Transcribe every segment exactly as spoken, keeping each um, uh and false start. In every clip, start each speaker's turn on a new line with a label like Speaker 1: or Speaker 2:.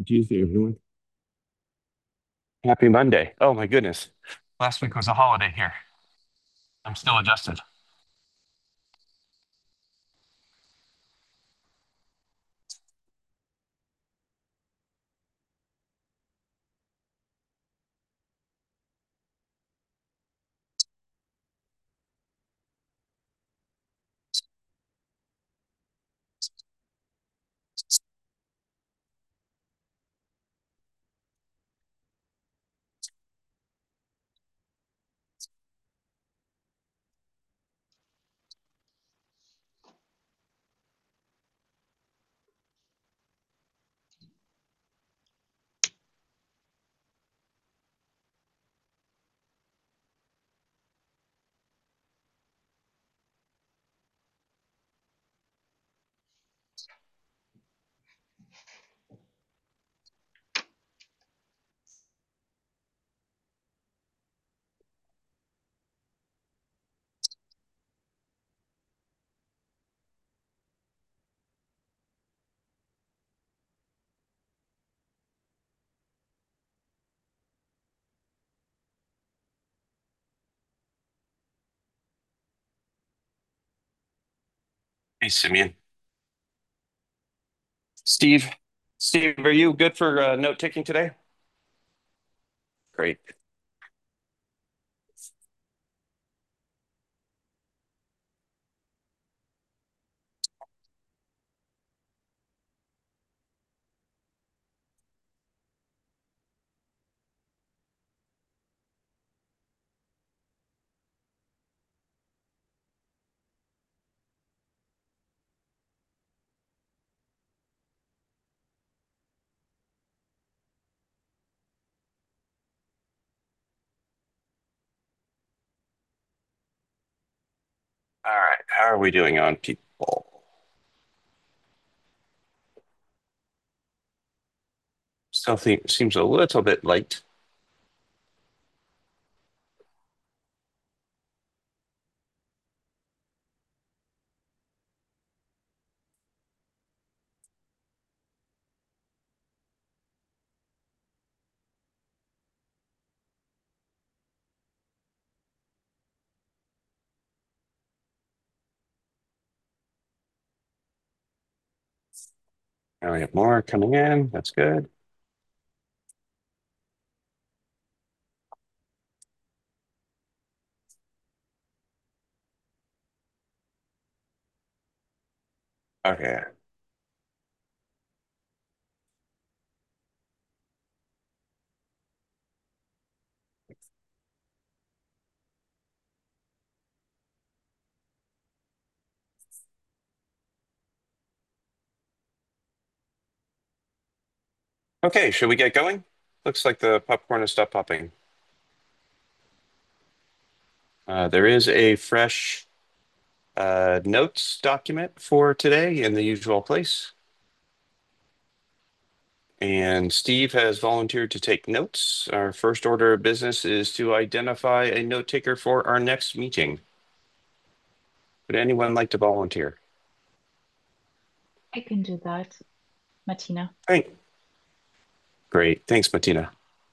Speaker 1: Tuesday, everyone. Happy Monday. Oh my goodness. Last week was a holiday here. I'm still adjusted. Hey, Simeon. Steve. Steve, are you good for uh, note taking today? Great. All right. How are we doing on people? Still think seems a little bit light. Now we have more coming in. That's good. Okay. Okay, should we get going? Looks like the popcorn has stopped popping. Uh, there is a fresh uh, notes document for today in the usual place. And Steve has volunteered to take notes. Our first order of business is to identify a note taker for our next meeting. Would anyone like to volunteer?
Speaker 2: I can do that, Martina.
Speaker 1: Great. Great. Thanks, Martina.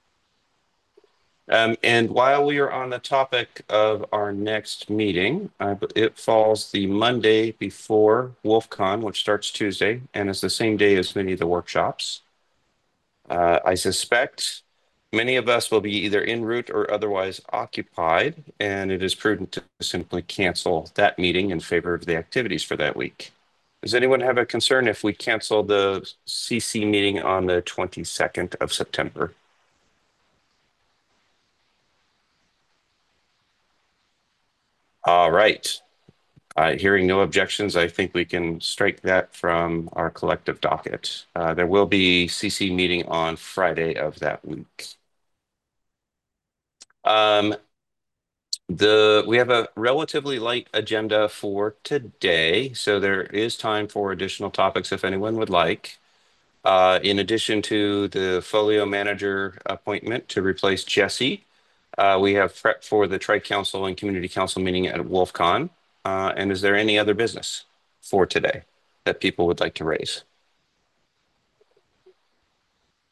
Speaker 1: Um, and while we are on the topic of our next meeting, uh, it falls the Monday before WolfCon, which starts Tuesday and is the same day as many of the workshops. Uh, I suspect many of us will be either en route or otherwise occupied, and it is prudent to simply cancel that meeting in favor of the activities for that week. Does anyone have a concern if we cancel the C C meeting on the twenty-second of September? All right. Uh, hearing no objections, I think we can strike that from our collective docket. Uh, there will be C C meeting on Friday of that week. Um, The we have a relatively light agenda for today, so there is time for additional topics if anyone would like. Uh, in addition to the folio manager appointment to replace Jesse, uh, we have prep for the Tri-Council and Community Council meeting at WolfCon. Uh, and is there any other business for today that people would like to raise?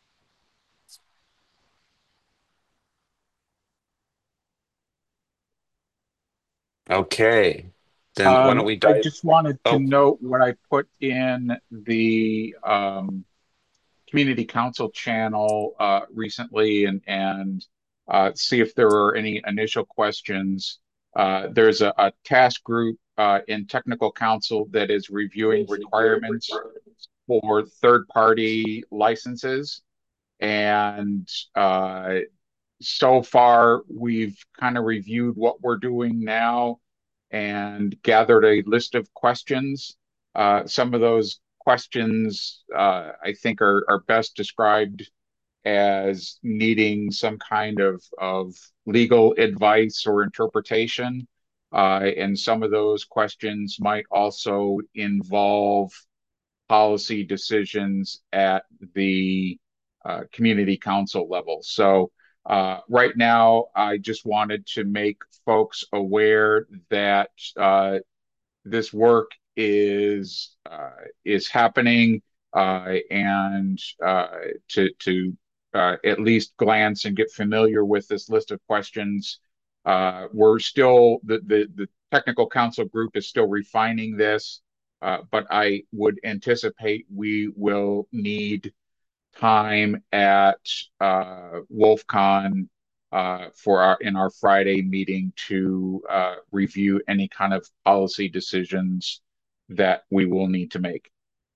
Speaker 1: Okay. Then why don't
Speaker 3: Um,
Speaker 1: we
Speaker 3: I
Speaker 1: dive?
Speaker 3: just wanted to
Speaker 1: Oh,
Speaker 3: note what I put in the um, community council channel uh, recently and and uh, see if there are any initial questions. Uh, there's a, a task group uh, in technical council that is reviewing requirements for third-party licenses, and uh, so far we've kind of reviewed what we're doing now and gathered a list of questions. Uh, some of those questions uh, I think are, are best described as needing some kind of, of legal advice or interpretation. Uh, and some of those questions might also involve policy decisions at the uh, community council level. So uh, right now, I just wanted to make folks aware that uh, this work is uh, is happening, uh, and uh, to to uh, at least glance and get familiar with this list of questions. Uh, we're still the, the the technical council group is still refining this, uh, but I would anticipate we will need time at uh, WolfCon uh, for our in our Friday meeting to uh, review any kind of policy decisions that we will need to make.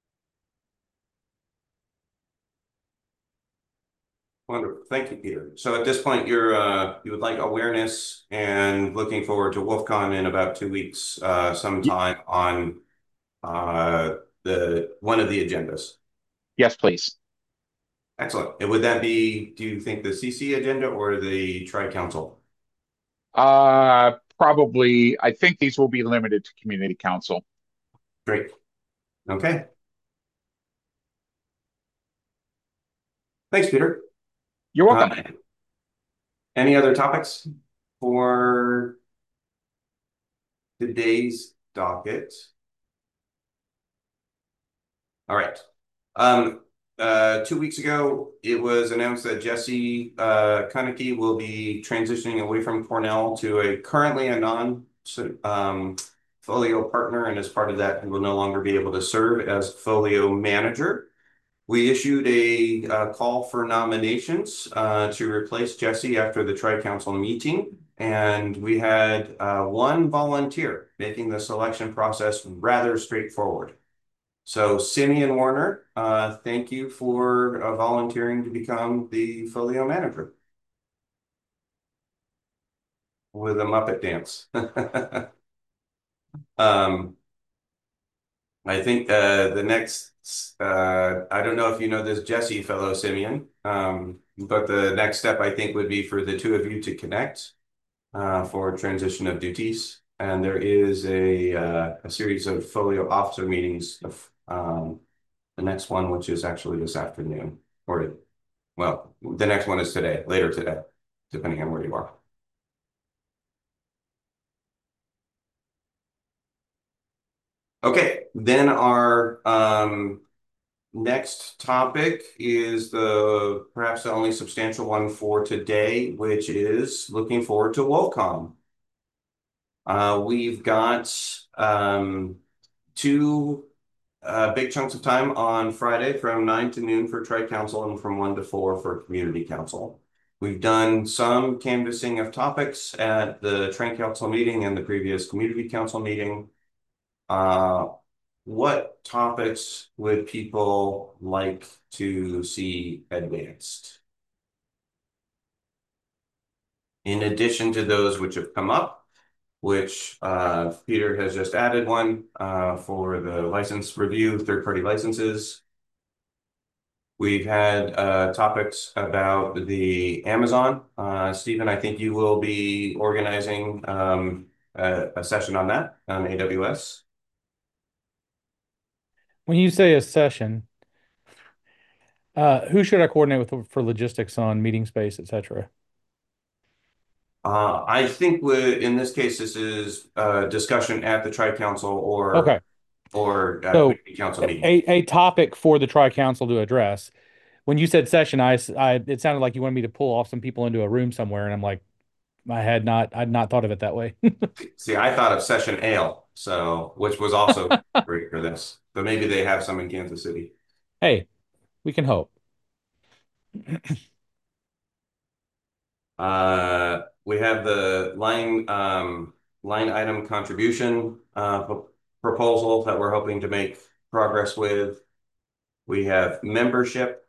Speaker 1: wonderful. Thank you, Peter. So at this point, you're uh, you would like awareness and looking forward to WolfCon in about two weeks, uh,
Speaker 3: Y-
Speaker 1: sometime on uh, the one of the agendas.
Speaker 3: yes, please.
Speaker 1: Excellent. And would that be, do you think the C C agenda or the Tri-Council?
Speaker 3: Uh, probably. I think these will be limited to community council.
Speaker 1: Great. Okay. Thanks, Peter.
Speaker 3: You're
Speaker 1: Uh,
Speaker 3: welcome.
Speaker 1: any other topics for today's docket? All right. Um, uh, two weeks ago, it was announced that Jesse uh, Kunicki will be transitioning away from Cornell to a currently a non um, folio partner, and as part of that, he will no longer be able to serve as folio manager. We issued a uh, call for nominations uh, to replace Jesse after the Tri-Council meeting, and we had uh, one volunteer, making the selection process rather straightforward. So Simeon Warner, uh, thank you for uh, volunteering to become the folio manager with a Muppet dance. um, I think uh, the next, uh, I don't know if you know this Jesse fellow Simeon, um, but the next step I think would be for the two of you to connect uh, for transition of duties. And there is a, uh, a series of folio officer meetings, of, um, the next one, which is actually this afternoon, or well, the next one is today, later today, depending on where you are. Okay, then our um, next topic is the perhaps the only substantial one for today, which is looking forward to WolfCon. Uh, we've got um, two uh, big chunks of time on Friday from nine to noon for Tri-Council and from one to four for Community Council. We've done some canvassing of topics at the Tri-Council meeting and the previous Community Council meeting. Uh, what topics would people like to see advanced? In addition to those which have come up, which uh, Peter has just added one uh, for the license review, third-party licenses. We've had uh, topics about the Amazon. Uh, Stephen, I think you will be organizing um, a, a session on that on A W S.
Speaker 4: When you say a session, uh, who should I coordinate with for logistics on meeting space, et cetera?
Speaker 1: Uh, I think we, in this case, this is a discussion at the Tri-Council or
Speaker 4: Okay.
Speaker 1: or uh,
Speaker 4: So
Speaker 1: Community Council meeting.
Speaker 4: a, a topic for the tri-council to address. When you said session, I, I it sounded like you wanted me to pull off some people into a room somewhere, and I'm like, I had not I'd not thought of it that way.
Speaker 1: See, I thought of Session Ale, so which was also great for this. So maybe they have some in Kansas City.
Speaker 4: Hey, we can hope.
Speaker 1: Uh, we have the line um, line item contribution uh, p- proposal that we're hoping to make progress with. We have membership,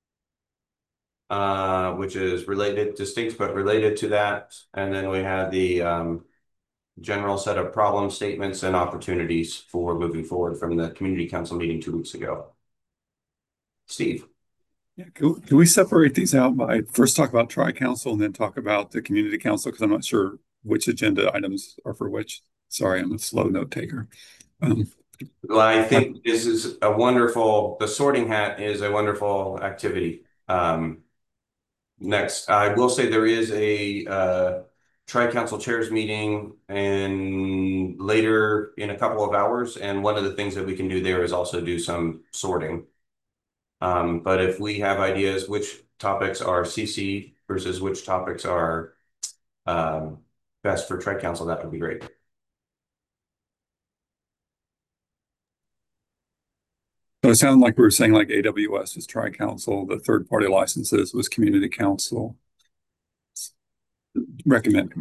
Speaker 1: uh, which is related, distinct but related to that, and then we have the um, general set of problem statements and opportunities for moving forward from the community council meeting two weeks ago. Steve.
Speaker 5: Yeah, can, can we separate these out by first talk about tri-council and then talk about the community council? Because I'm not sure which agenda items are for which. Sorry, I'm a slow note taker. Um,
Speaker 1: Well, I think this is a wonderful, the sorting hat is a wonderful activity. Um, next, I will say there is a uh, tri-council chairs meeting and later in a couple of hours. And one of the things that we can do there is also do some sorting. Um, but if we have ideas which topics are C C versus which topics are um, best for tri-council, that would be great.
Speaker 5: so it sounded like we were saying like A W S was tri-council, the third party licenses was community council. Recommend.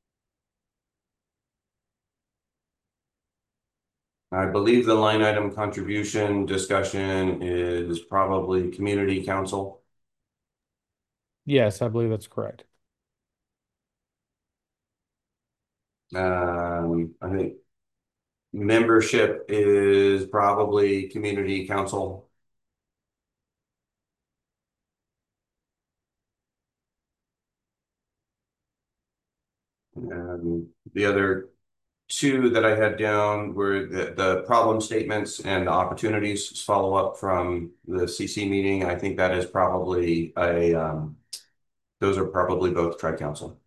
Speaker 1: I believe the line item contribution discussion is probably community council.
Speaker 4: Yes, I believe that's correct.
Speaker 1: Um, I think membership is probably community council. And the other two that I had down were the, the problem statements and the opportunities follow up from the C C meeting. I think that is probably a, um, those are probably both tri-council.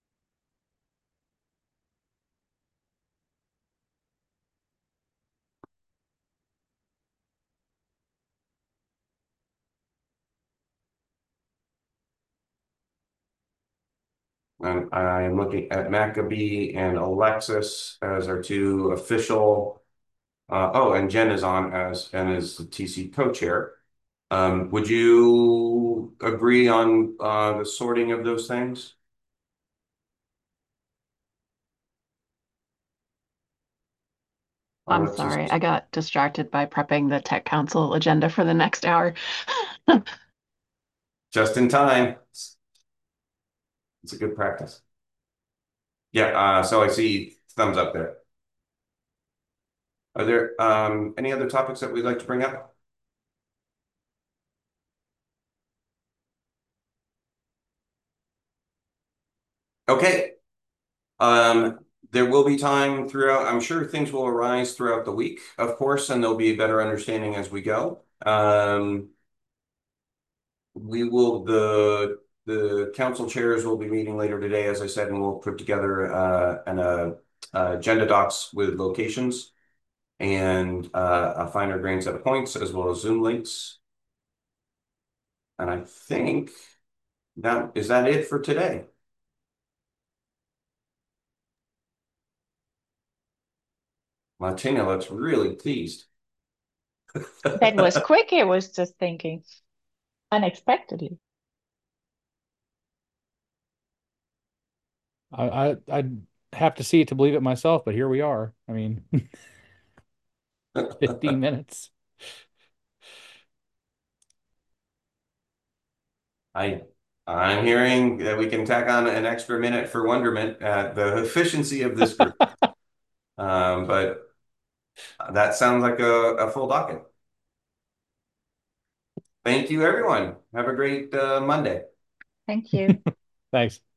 Speaker 1: And I am looking at Maccabee and Alexis as our two official. Uh, oh, and Jen is on as and is the T C co-chair. Um, would you agree on uh, the sorting of those things?
Speaker 6: I'm
Speaker 1: Alexis?
Speaker 6: sorry, I got distracted by prepping the tech council agenda for the next hour.
Speaker 1: Just in time. It's a good practice. Yeah, uh, so I see thumbs up there. Are there um, any other topics that we'd like to bring up? Okay. Um, there will be time throughout, I'm sure things will arise throughout the week, of course, and there'll be a better understanding as we go. Um, we will, the the council chairs will be meeting later today, as I said, and we'll put together uh, an uh, uh, agenda docs with locations and uh, a finer grain set of points as well as Zoom links. And I think that is that it for today. Martina looks really pleased.
Speaker 2: That was quick, I was just thinking. Unexpectedly.
Speaker 4: I, I I'd have to see it to believe it myself, but here we are. I mean, fifteen minutes.
Speaker 1: I I'm hearing that we can tack on an extra minute for wonderment at the efficiency of this group. um, but that sounds like a, a full docket. Thank you, everyone. Have a great uh, Monday.
Speaker 2: Thank you.
Speaker 4: Thanks.